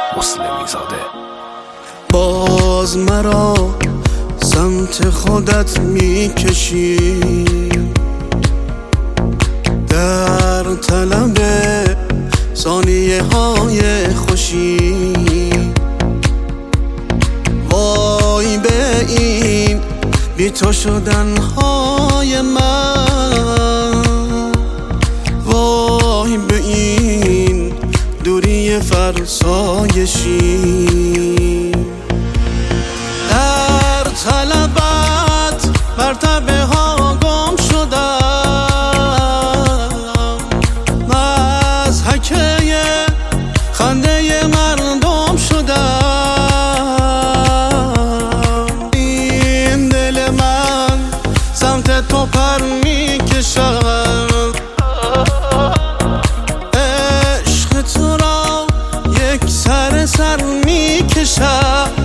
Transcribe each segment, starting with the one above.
مسلمی زاده. باز مرا سمت خودت میکشی، در طلب ثانیه های خوشی. وای به این بی تو شدن های من، وای به این دوری فرسایشی. در طلبت مرتبه ها گم شدم، مضحکه خنده مردم شدم. این دل من سمت تو پر میکشد، عشق تو را یک سر سر میکشد.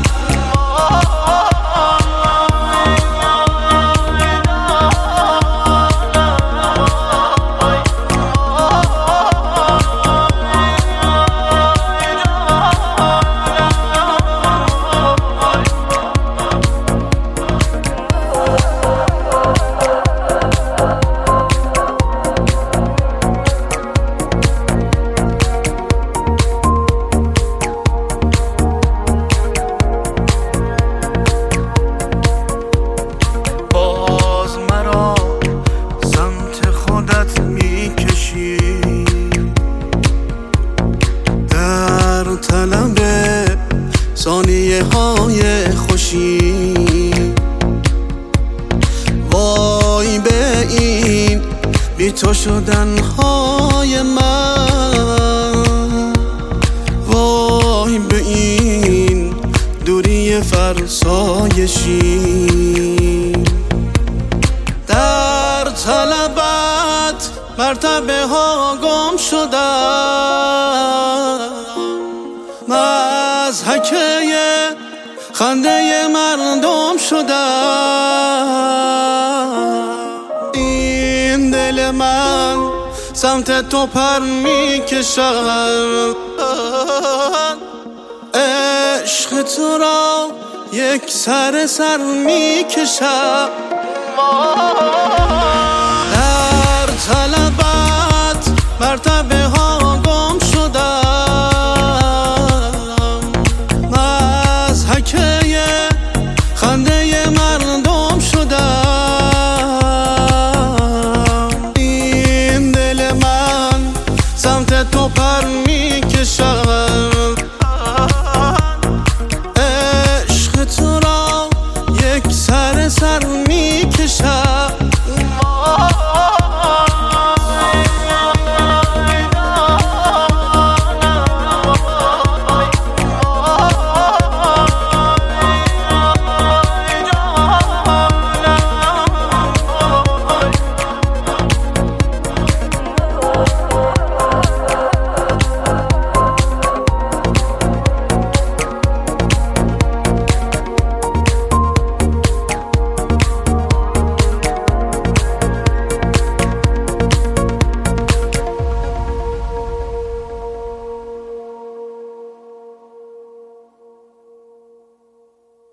طلب ثانیه های خوشی. وای به این بی تو شدن های من، وای به این دوری فرسایشی. در طلبت مرتبه ها گم شدم، مضحکه خنده مردم شدم. این دل من سمت تو پر میکشد، عشق تو را یک سر سر میکشد.